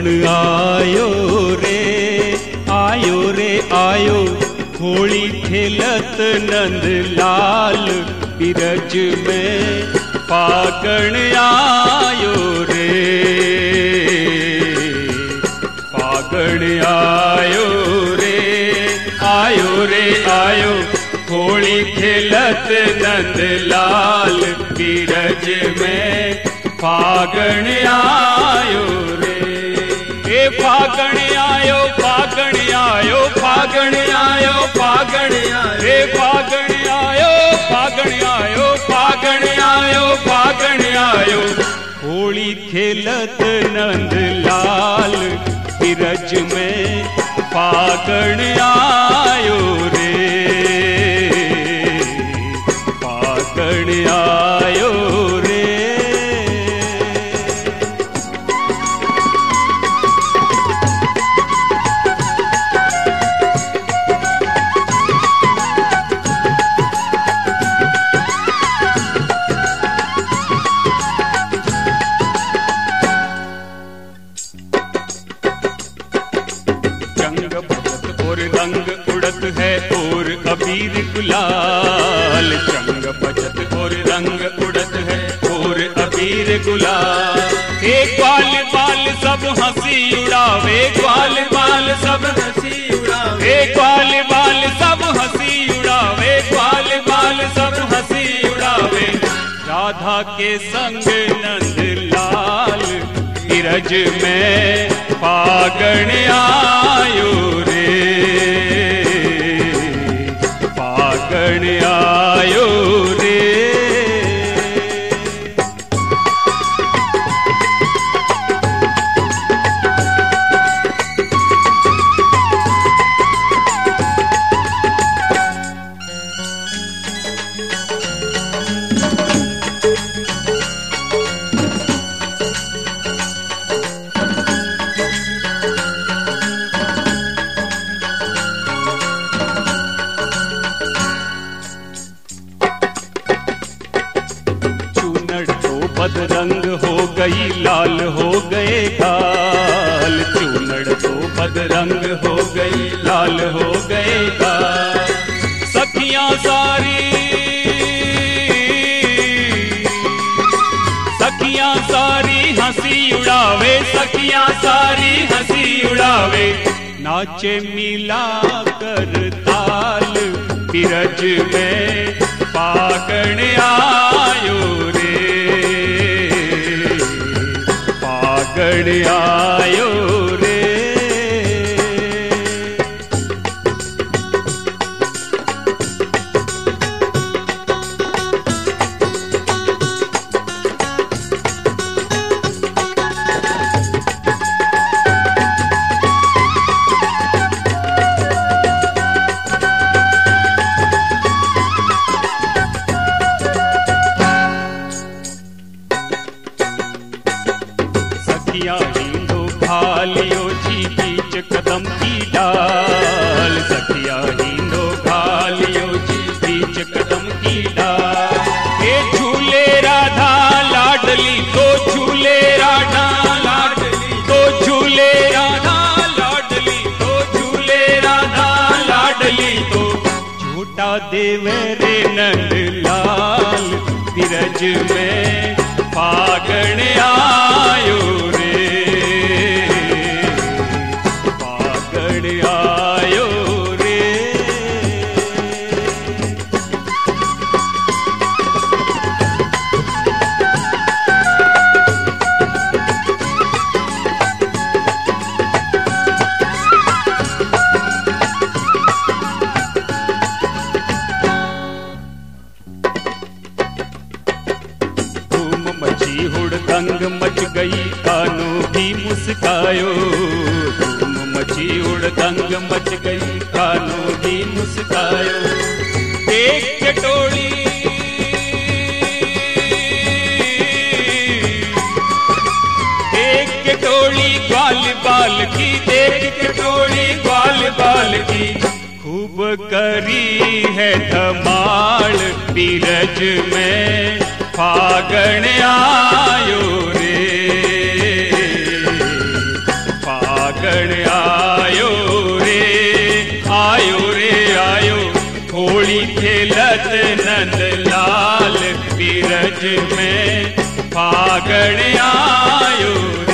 फागण आयो रे आयो रे आयो, होली खेलत नंद लाल बिरज में फागण आयो रे, फागण आयो रे आयो रे आयो, होली खेलत नंद लाल बिरज में फागण आयो रे। ए फागण आयो फागण आयो फागण आयो फागण आयो रे, फागण आयो फागण आयो फागण आयो फागण आयो, होली खेलत नंद लाल बिरज में फागण आयो रे, फागण आयो रे। रंग उड़त है और अबीर गुलाल, चंग बजत और रंग उड़त है और अबीर गुलाल। एक ग्वाल बाल सब हंसी उड़ावे, ग्वाल बाल सब हंसी उड़ावे, एक ग्वाल बाल सब हंसी उड़ावे, ग्वाल बाल सब हंसी उड़ावे। राधा के संग नंद लाल बिरज में फागण आयो रे, फागण आयो रे। बदरंग हो गई लाल हो गए गाल, चूनड़ तो बदरंग हो गई लाल हो गए गाल। सखियां सारी हंसी उड़ावे, सखियां सारी हंसी उड़ावे। नाचे मिला कर ताल बिरज में फागण आयो रे, फागण आयो रे। सखियां हिंदो घालियो जी बीच कदम की डाल, सखियां हिंदो घालियो जी बीच कदम की डाल। ये झूले राधा लाडली तो झूले राधा लाडली, तो झूले राधा लाडली, तो झूले राधा लाडली। तो झूठा देवे रे नंद लाल बिरज में फागण आयो रे, फागण आयो रे। मची हुड़दंग मच गई कानों भी मुस्कायो, धूम मची हुड़दंग मच गई कानों भी मुस्कायो। एक चटोली ग्वाल बाल की, देख चटोली ग्वाल बाल की। खूब करी है धमाल बिरज में फागण आयो रे, आयो रे, आयो रे आयो, होली खेलत नंद लाल बीरज में फागण आयो रे।